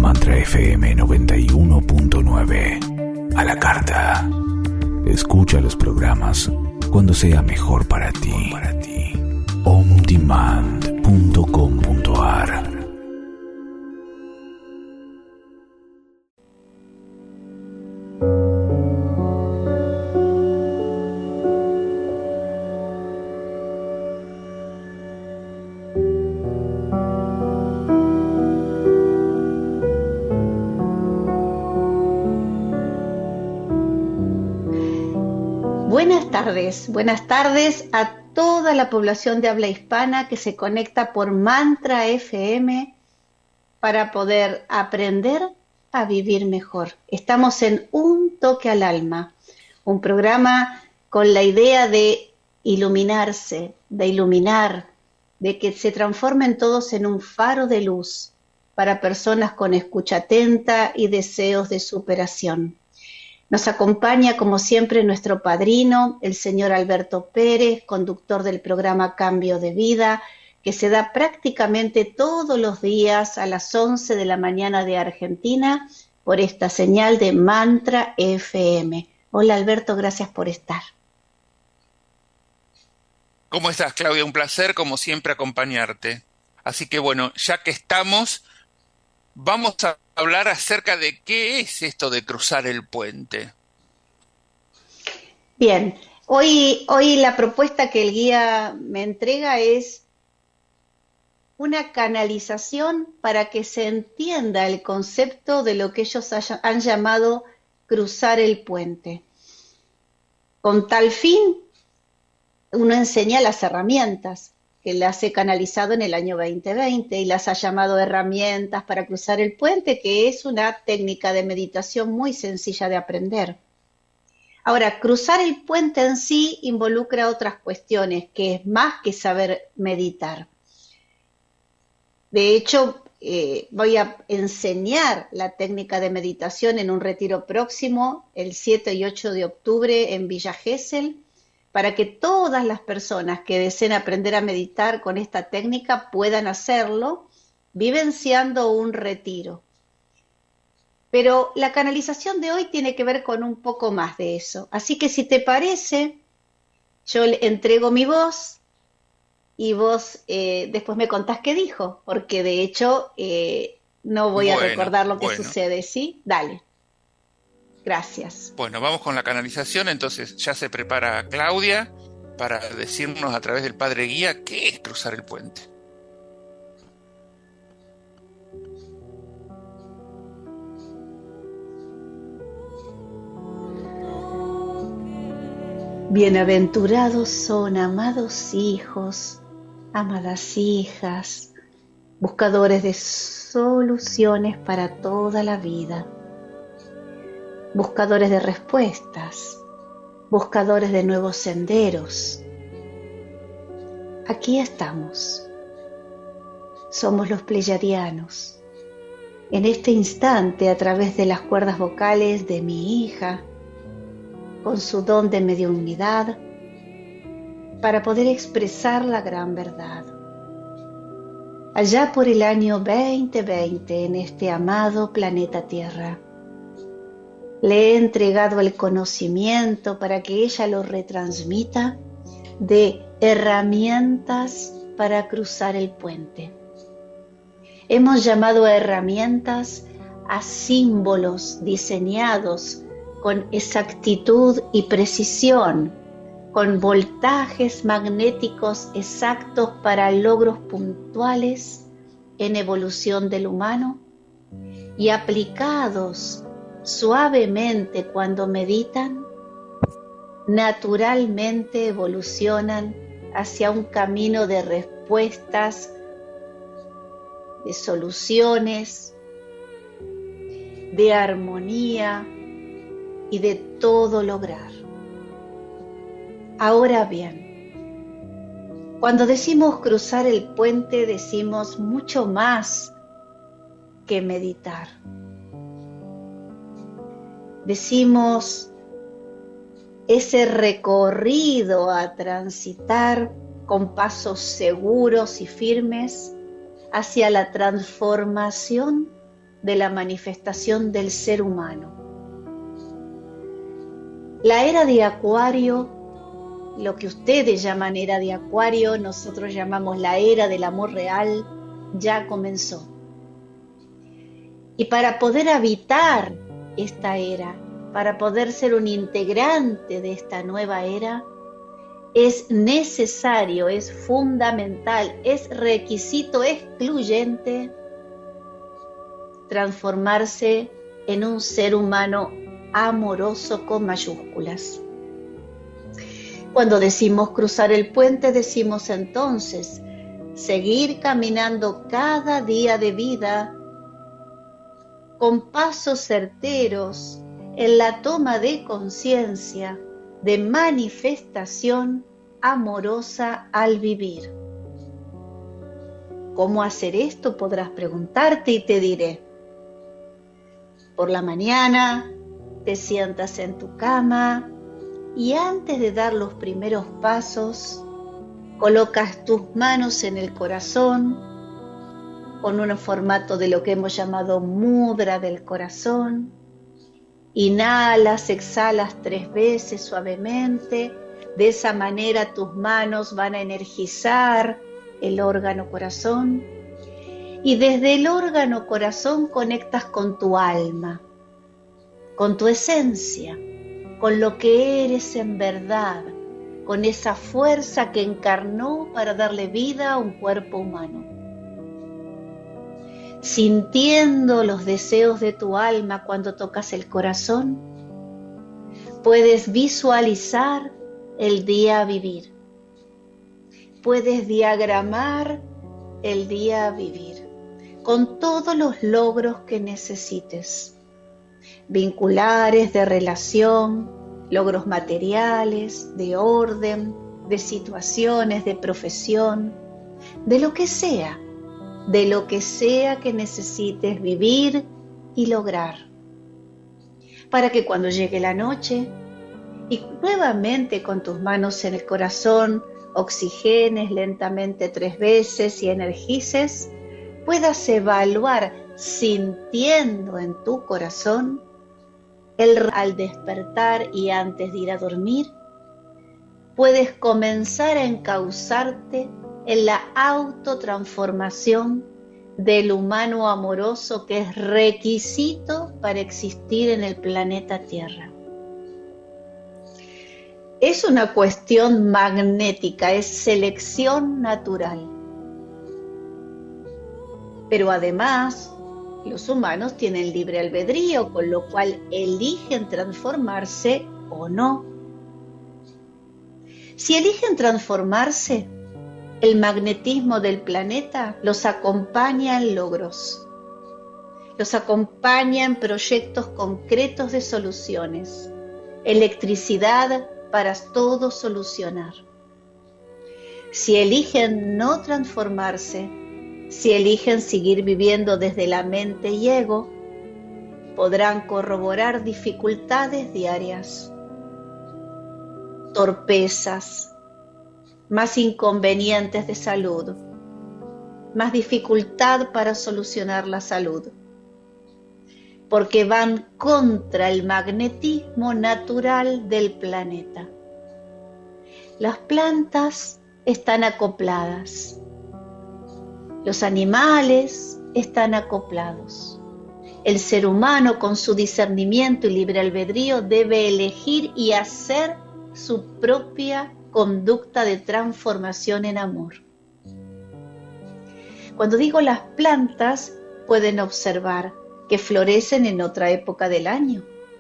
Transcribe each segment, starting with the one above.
Mantra FM 91.9. A la carta. Escucha los programas cuando sea mejor para ti. ondemand.com.ar. Buenas tardes a toda la población de habla hispana que se conecta por Mantra FM para poder aprender a vivir mejor. Estamos en Un Toque al Alma, un programa con la idea de iluminarse, de iluminar, de que se transformen todos en un faro de luz para personas con escucha atenta y deseos de superación. Nos acompaña, como siempre, nuestro padrino, el señor Alberto Pérez, conductor del programa Cambio de Vida, que se da prácticamente todos los días a las 11 de la mañana de Argentina por esta señal de Mantra FM. Hola Alberto, gracias por estar. ¿Cómo estás, Claudia? Un placer, como siempre, acompañarte. Así que bueno, ya que estamos, vamos a hablar acerca de qué es esto de cruzar el puente. Bien, hoy la propuesta que el guía me entrega es una canalización para que se entienda el concepto de lo que ellos han llamado cruzar el puente. Con tal fin, uno enseña las herramientas, que las he canalizado en el año 2020 y las ha llamado herramientas para cruzar el puente, que es una técnica de meditación muy sencilla de aprender. Ahora, cruzar el puente en sí involucra otras cuestiones, que es más que saber meditar. De hecho, voy a enseñar la técnica de meditación en un retiro próximo, el 7 y 8 de octubre en Villa Gesell, para que todas las personas que deseen aprender a meditar con esta técnica puedan hacerlo, vivenciando un retiro. Pero la canalización de hoy tiene que ver con un poco más de eso. Así que si te parece, yo le entrego mi voz y vos después me contás qué dijo, porque de hecho no voy a recordar lo que sucede, ¿sí? Dale. Gracias. Bueno, vamos con la canalización, entonces ya se prepara Claudia para decirnos a través del Padre Guía qué es cruzar el puente. Bienaventurados son, amados hijos, amadas hijas, buscadores de soluciones para toda la vida. Buscadores de respuestas, buscadores de nuevos senderos. Aquí estamos. Somos los pleyadianos. En este instante, a través de las cuerdas vocales de mi hija, con su don de mediunidad, para poder expresar la gran verdad. Allá por el año 2020, en este amado planeta Tierra, le he entregado el conocimiento para que ella lo retransmita de herramientas para cruzar el puente. Hemos llamado a herramientas a símbolos diseñados con exactitud y precisión, con voltajes magnéticos exactos para logros puntuales en evolución del humano y aplicados suavemente cuando meditan, naturalmente evolucionan hacia un camino de respuestas, de soluciones, de armonía y de todo lograr. Ahora bien, cuando decimos cruzar el puente, decimos mucho más que meditar. Decimos ese recorrido a transitar con pasos seguros y firmes hacia la transformación de la manifestación del ser humano. La era de Acuario, lo que ustedes llaman era de Acuario, nosotros llamamos la era del amor real, ya comenzó. Y para poder habitar esta era, para poder ser un integrante de esta nueva era, es necesario, es fundamental, es requisito excluyente transformarse en un ser humano amoroso con mayúsculas. Cuando decimos cruzar el puente, decimos entonces seguir caminando cada día de vida con pasos certeros en la toma de conciencia, de manifestación amorosa al vivir. ¿Cómo hacer esto? Podrás preguntarte y te diré. Por la mañana te sientas en tu cama y antes de dar los primeros pasos, colocas tus manos en el corazón con un formato de lo que hemos llamado mudra del corazón. Inhalas, exhalas 3 veces suavemente. De esa manera tus manos van a energizar el órgano corazón. Y desde el órgano corazón conectas con tu alma, con tu esencia, con lo que eres en verdad, con esa fuerza que encarnó para darle vida a un cuerpo humano. Sintiendo los deseos de tu alma cuando tocas el corazón, puedes visualizar el día a vivir. Puedes diagramar el día a vivir con todos los logros que necesites, vinculares, de relación, logros materiales, de orden, de situaciones, de profesión, de lo que sea que necesites vivir y lograr, para que cuando llegue la noche y nuevamente con tus manos en el corazón oxigenes lentamente 3 veces y energices, puedas evaluar sintiendo en tu corazón al despertar y antes de ir a dormir, puedes comenzar a encauzarte en la autotransformación del humano amoroso que es requisito para existir en el planeta Tierra. Es una cuestión magnética, es selección natural. Pero además, los humanos tienen libre albedrío, con lo cual eligen transformarse o no. Si eligen transformarse, el magnetismo del planeta los acompaña en logros, los acompaña en proyectos concretos de soluciones, electricidad para todo solucionar. Si eligen no transformarse, si eligen seguir viviendo desde la mente y ego, podrán corroborar dificultades diarias, torpezas, más inconvenientes de salud, más dificultad para solucionar la salud, porque van contra el magnetismo natural del planeta. Las plantas están acopladas, los animales están acoplados. El ser humano, con su discernimiento y libre albedrío, debe elegir y hacer su propia conducta de transformación en amor. Cuando digo las plantas, pueden observar que florecen en otra época del año,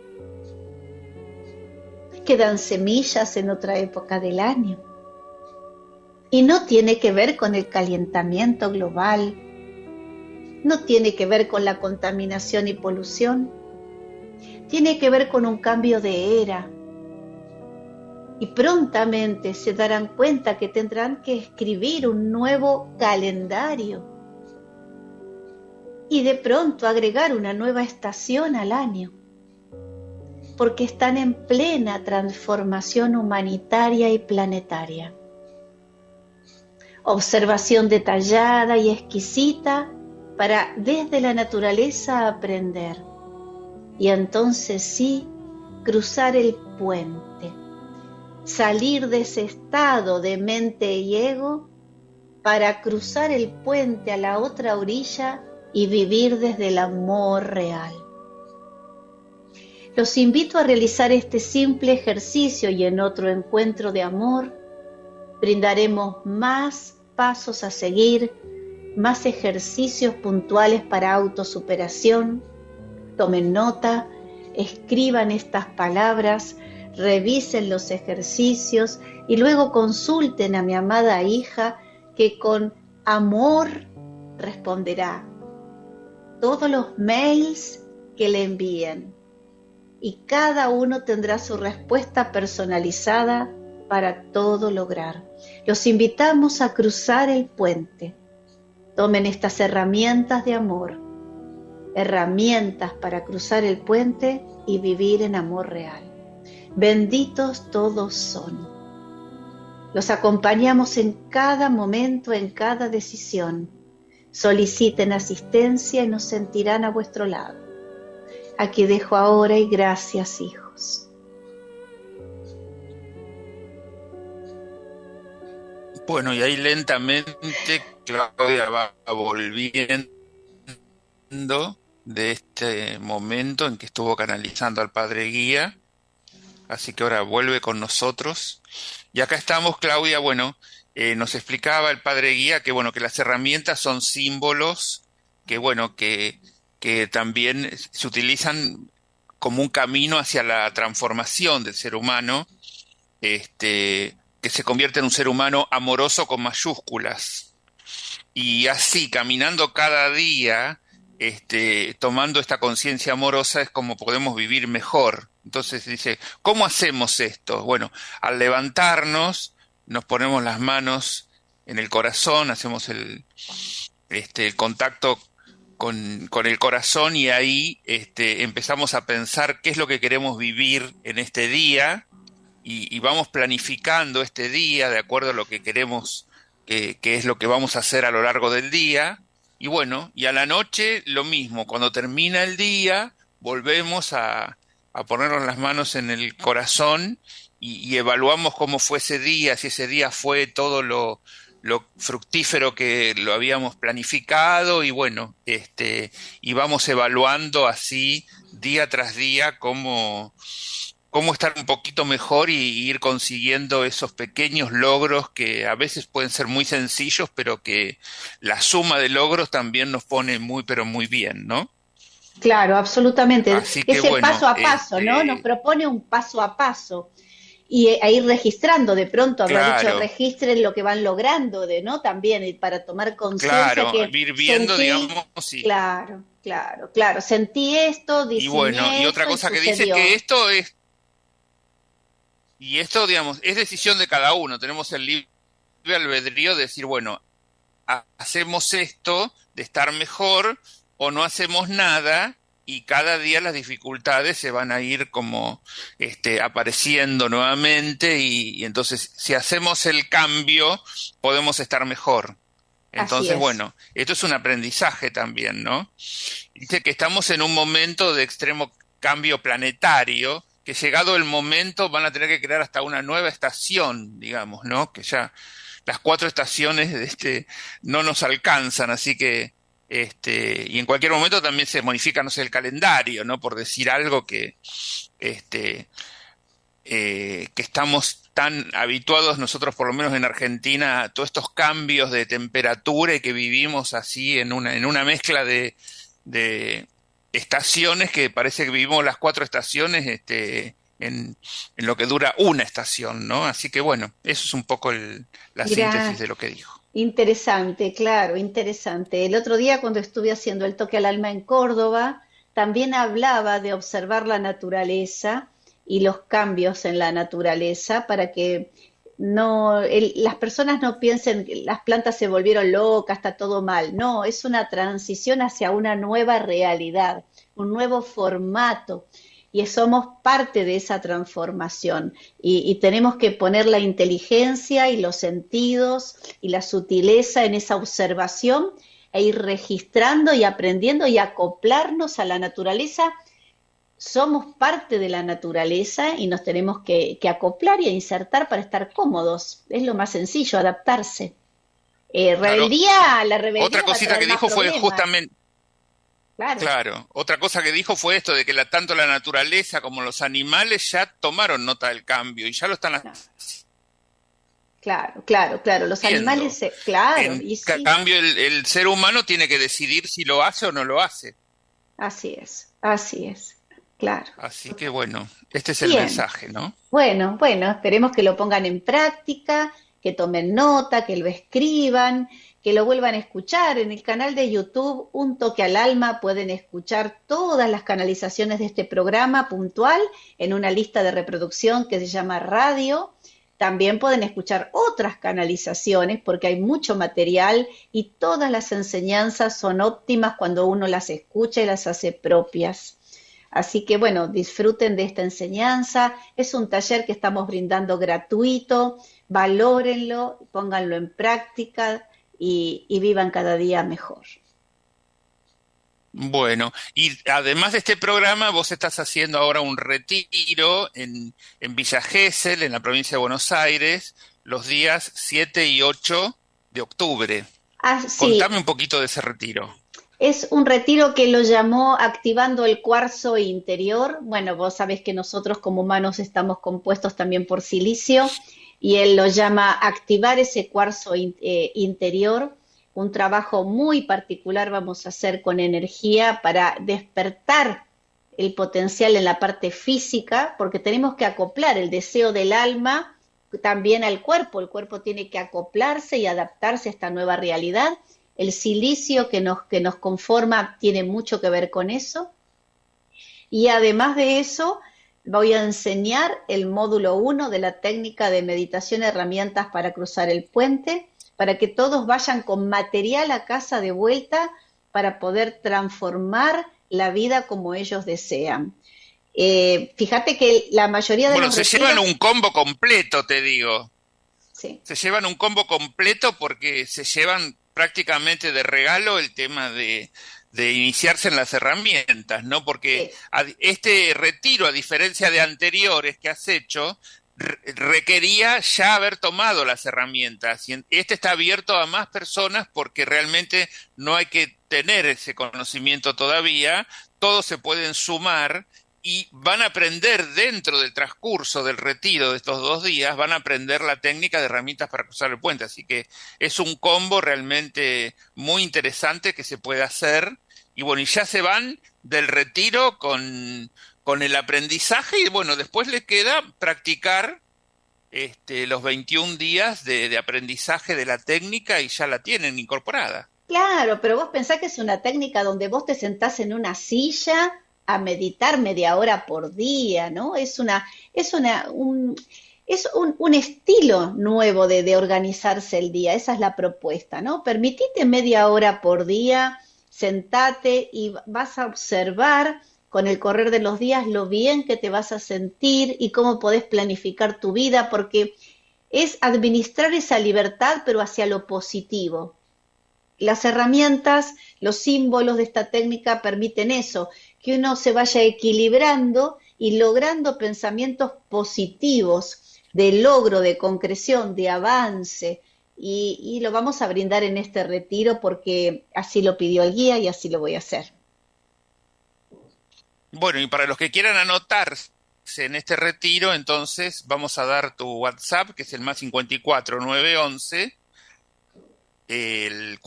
que dan semillas en otra época del año. Y no tiene que ver con el calentamiento global, no tiene que ver con la contaminación y polución, tiene que ver con un cambio de era. Y prontamente se darán cuenta que tendrán que escribir un nuevo calendario y de pronto agregar una nueva estación al año, porque están en plena transformación humanitaria y planetaria. Observación detallada y exquisita para desde la naturaleza aprender y entonces sí cruzar el puente, salir de ese estado de mente y ego para cruzar el puente a la otra orilla y vivir desde el amor real. Los invito a realizar este simple ejercicio y en otro encuentro de amor brindaremos más pasos a seguir, más ejercicios puntuales para autosuperación. Tomen nota, escriban estas palabras, revisen los ejercicios y luego consulten a mi amada hija que con amor responderá todos los mails que le envíen y cada uno tendrá su respuesta personalizada para todo lograr. Los invitamos a cruzar el puente. Tomen estas herramientas de amor, herramientas para cruzar el puente y vivir en amor real. Benditos todos son. Los acompañamos en cada momento, en cada decisión. Soliciten asistencia y nos sentirán a vuestro lado. Aquí dejo ahora y gracias, hijos. Bueno, y ahí lentamente Claudia va volviendo de este momento en que estuvo canalizando al Padre Guía. Así que ahora vuelve con nosotros. Y acá estamos, Claudia, nos explicaba el Padre Guía que las herramientas son símbolos que también se utilizan como un camino hacia la transformación del ser humano, que se convierte en un ser humano amoroso con mayúsculas. Y así, caminando cada día, tomando esta conciencia amorosa, es como podemos vivir mejor. Entonces dice, ¿cómo hacemos esto? Bueno, al levantarnos, nos ponemos las manos en el corazón, hacemos el contacto con el corazón y ahí empezamos a pensar qué es lo que queremos vivir en este día y vamos planificando este día de acuerdo a lo que queremos, que es lo que vamos a hacer a lo largo del día. Y a la noche lo mismo, cuando termina el día volvemos a ponernos las manos en el corazón y evaluamos cómo fue ese día, si ese día fue todo lo fructífero que lo habíamos planificado y vamos evaluando así día tras día cómo estar un poquito mejor y ir consiguiendo esos pequeños logros que a veces pueden ser muy sencillos, pero que la suma de logros también nos pone muy, pero muy bien, ¿no? Claro, absolutamente. Así que, ese paso a paso, ¿no? Nos propone un paso a paso y a ir registrando. De pronto habrá dicho, registren lo que van logrando, ¿no? También y para tomar conciencia. Claro, que ir viendo, sentí, digamos, sí. Claro. Sentí esto, diseñé y otra cosa que dice que esto es. Y esto, digamos, es decisión de cada uno. Tenemos el libre albedrío de decir, hacemos esto de estar mejor o no hacemos nada y cada día las dificultades se van a ir como apareciendo nuevamente y entonces si hacemos el cambio podemos estar mejor. Entonces, esto es un aprendizaje también, ¿no? Dice que estamos en un momento de extremo cambio planetario, que llegado el momento van a tener que crear hasta una nueva estación, digamos, ¿no? Que ya las 4 estaciones no nos alcanzan, así que y en cualquier momento también se modifica, no sé, el calendario, ¿no? Por decir algo que estamos tan habituados nosotros, por lo menos en Argentina, a todos estos cambios de temperatura y que vivimos así en una mezcla de estaciones que parece que vivimos las 4 estaciones en lo que dura una estación, ¿no? Así que eso es un poco la síntesis de lo que dijo. Interesante, claro, interesante. El otro día cuando estuve haciendo el toque al alma en Córdoba, también hablaba de observar la naturaleza y los cambios en la naturaleza para que las personas no piensen que las plantas se volvieron locas, está todo mal. No, es una transición hacia una nueva realidad, un nuevo formato. Y somos parte de esa transformación y tenemos que poner la inteligencia y los sentidos y la sutileza en esa observación e ir registrando y aprendiendo y acoplarnos a la naturaleza. Somos parte de la naturaleza y nos tenemos que acoplar y a insertar para estar cómodos. Es lo más sencillo, adaptarse. Claro. La rebeldía Otra va a cosita traer que más dijo fue problemas. justamente, Claro, claro, otra cosa que dijo fue esto de que tanto la naturaleza como los animales ya tomaron nota del cambio y ya lo están no, claro. Los haciendo. animales, claro, En y sí, cambio, el ser humano tiene que decidir si lo hace o no lo hace. así es, claro. Así que bueno, este es el Bien. mensaje, ¿no? Bueno, esperemos que lo pongan en práctica, que tomen nota, que lo escriban, que lo vuelvan a escuchar. En el canal de YouTube, Un Toque al Alma, pueden escuchar todas las canalizaciones de este programa puntual en una lista de reproducción que se llama Radio. También pueden escuchar otras canalizaciones porque hay mucho material y todas las enseñanzas son óptimas cuando uno las escucha y las hace propias. Así que bueno, disfruten de esta enseñanza. Es un taller que estamos brindando gratuito. Valórenlo, pónganlo en práctica y vivan cada día mejor. Bueno, y además de este programa, vos estás haciendo ahora un retiro en Villa Gesell, en la provincia de Buenos Aires, los días 7 y 8 de octubre. Sí, Contame un poquito de ese retiro. es un retiro que lo llamó Activando el Cuarzo Interior. Bueno, vos sabés que nosotros como humanos estamos compuestos también por silicio y él lo llama Activar ese cuarzo interior. Un trabajo muy particular vamos a hacer con energía para despertar el potencial en la parte física, porque tenemos que acoplar el deseo del alma también al cuerpo. El cuerpo tiene que acoplarse y adaptarse a esta nueva realidad. El silicio que nos conforma tiene mucho que ver con eso. Y además de eso, voy a enseñar el módulo 1 de la técnica de meditación, herramientas para cruzar el puente, para que todos vayan con material a casa de vuelta para poder transformar la vida como ellos desean. Fíjate que la mayoría de Bueno, los se retiros... llevan un combo completo, te digo. Sí, Se llevan un combo completo porque se llevan prácticamente de regalo el tema de iniciarse en las herramientas, ¿no? Porque sí. este retiro, a diferencia de anteriores que has hecho, requería ya haber tomado las herramientas. Y este está abierto a más personas porque realmente no hay que tener ese conocimiento todavía, todos se pueden sumar y van a aprender dentro del transcurso del retiro de estos 2 días, van a aprender la técnica de herramientas para cruzar el puente. Así que es un combo realmente muy interesante que se puede hacer. Y bueno, y ya se van del retiro con el aprendizaje y bueno, después les queda practicar los 21 días de aprendizaje de la técnica y ya la tienen incorporada. Claro, pero vos pensás que es una técnica donde vos te sentás en una silla a meditar media hora por día, ¿no? Es un estilo nuevo de organizarse el día, esa es la propuesta, ¿no? Permitite media hora por día, sentate y vas a observar con el correr de los días lo bien que te vas a sentir y cómo podés planificar tu vida, porque es administrar esa libertad, pero hacia lo positivo. Las herramientas, los símbolos de esta técnica permiten eso, que uno se vaya equilibrando y logrando pensamientos positivos de logro, de concreción, de avance, y lo vamos a brindar en este retiro porque así lo pidió el guía y así lo voy a hacer. Bueno, y para los que quieran anotarse en este retiro, entonces vamos a dar tu WhatsApp, que es el más 54911 el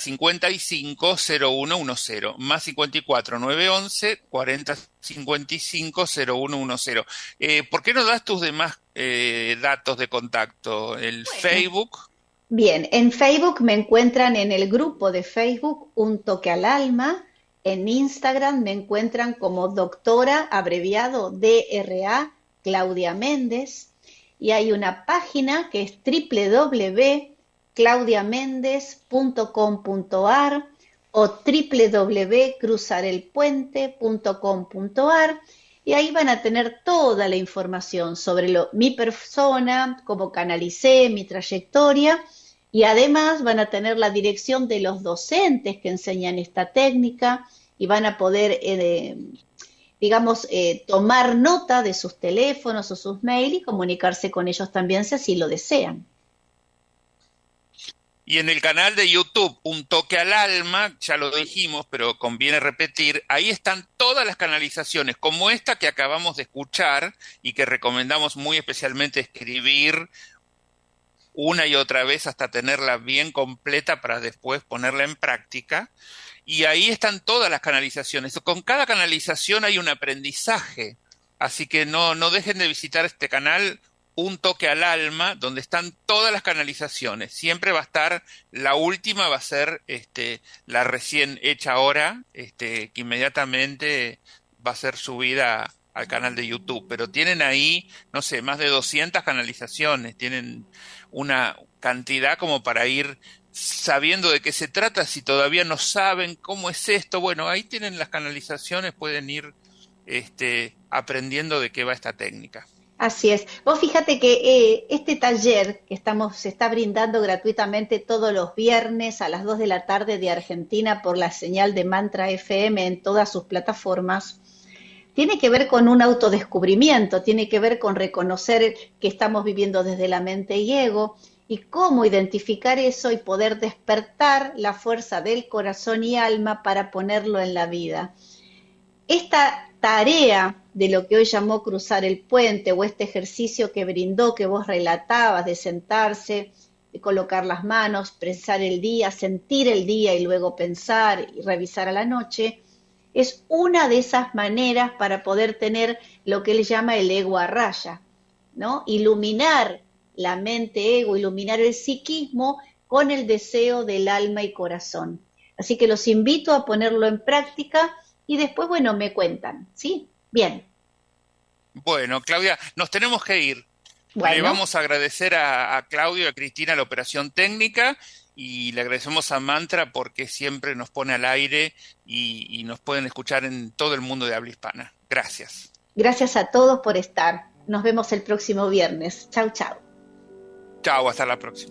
4055-0110, más 54911 4055-0110. ¿Por qué no das tus demás datos de contacto? El Bueno, Facebook. bien, en Facebook me encuentran en el grupo de Facebook Un Toque al Alma. En Instagram me encuentran como doctora, abreviado DRA, Claudia Méndez. Y hay una página que es www.claudiamendez.com.ar o www.cruzarelpuente.com.ar y ahí van a tener toda la información sobre mi persona, cómo canalicé, mi trayectoria Y además van a tener la dirección de los docentes que enseñan esta técnica y van a poder, tomar nota de sus teléfonos o sus mails y comunicarse con ellos también si así lo desean. Y en el canal de YouTube, Un Toque al Alma, ya lo dijimos, pero conviene repetir, ahí están todas las canalizaciones, como esta que acabamos de escuchar y que recomendamos muy especialmente escribir una y otra vez hasta tenerla bien completa para después ponerla en práctica. Y ahí están todas las canalizaciones. Con cada canalización hay un aprendizaje, así que no dejen de visitar este canal, Un Toque al Alma, donde están todas las canalizaciones. Siempre va a estar, la última va a ser la recién hecha ahora, que inmediatamente va a ser subida al canal de YouTube. Pero tienen ahí, no sé, más de 200 canalizaciones. Tienen una cantidad como para ir sabiendo de qué se trata. Si todavía no saben cómo es esto, bueno, ahí tienen las canalizaciones, pueden ir aprendiendo de qué va esta técnica. Así es. Vos fíjate que este taller que se está brindando gratuitamente todos los viernes a las 2 de la tarde de Argentina por la señal de Mantra FM en todas sus plataformas, tiene que ver con un autodescubrimiento, tiene que ver con reconocer que estamos viviendo desde la mente y ego y cómo identificar eso y poder despertar la fuerza del corazón y alma para ponerlo en la vida. Esta tarea de lo que hoy llamó cruzar el puente o este ejercicio que brindó, que vos relatabas, de sentarse, de colocar las manos, pensar el día, sentir el día y luego pensar y revisar a la noche, es una de esas maneras para poder tener lo que él llama el ego a raya, ¿no? Iluminar la mente ego, iluminar el psiquismo con el deseo del alma y corazón. Así que los invito a ponerlo en práctica y después, bueno, me cuentan, ¿sí? Bien. Bueno, Claudia, nos tenemos que ir. Bueno. Le vamos a agradecer a Claudio y a Cristina la operación técnica y le agradecemos a Mantra porque siempre nos pone al aire y nos pueden escuchar en todo el mundo de habla hispana. Gracias. Gracias a todos por estar. Nos vemos el próximo viernes. Chau, chau. Chau, hasta la próxima.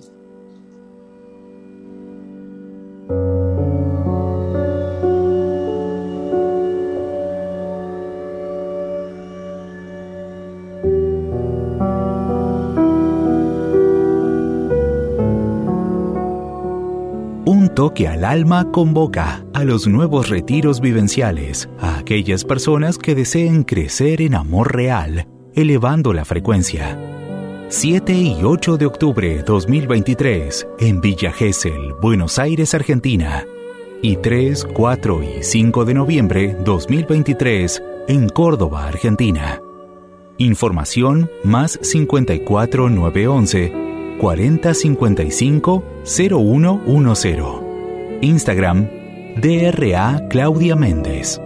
Un Toque al Alma convoca a los nuevos retiros vivenciales, a aquellas personas que deseen crecer en amor real, elevando la frecuencia. 7 y 8 de octubre 2023 en Villa Gesell, Buenos Aires, Argentina. Y 3, 4 y 5 de noviembre 2023 en Córdoba, Argentina. Información más 54 911 4055 0110. Instagram DRA Claudia Méndez.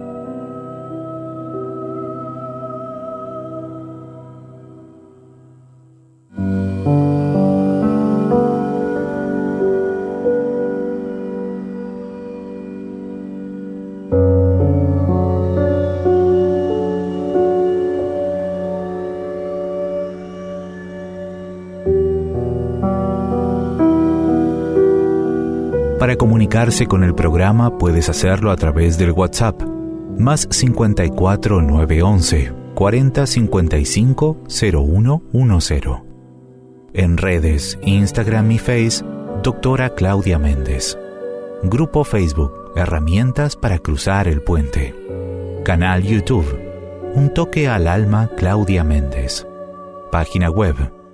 Para comunicarse con el programa puedes hacerlo a través del WhatsApp más 54 911 4055 0110. En redes, Instagram y Face, Doctora Claudia Méndez. Grupo Facebook, Herramientas para cruzar el puente. Canal YouTube, Un Toque al Alma Claudia Méndez. Página web,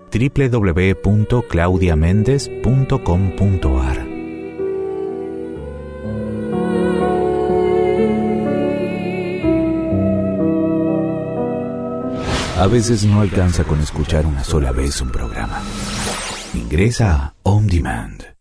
www.claudiamendez.com.ar. A veces no alcanza con escuchar una sola vez un programa. Ingresa a On Demand.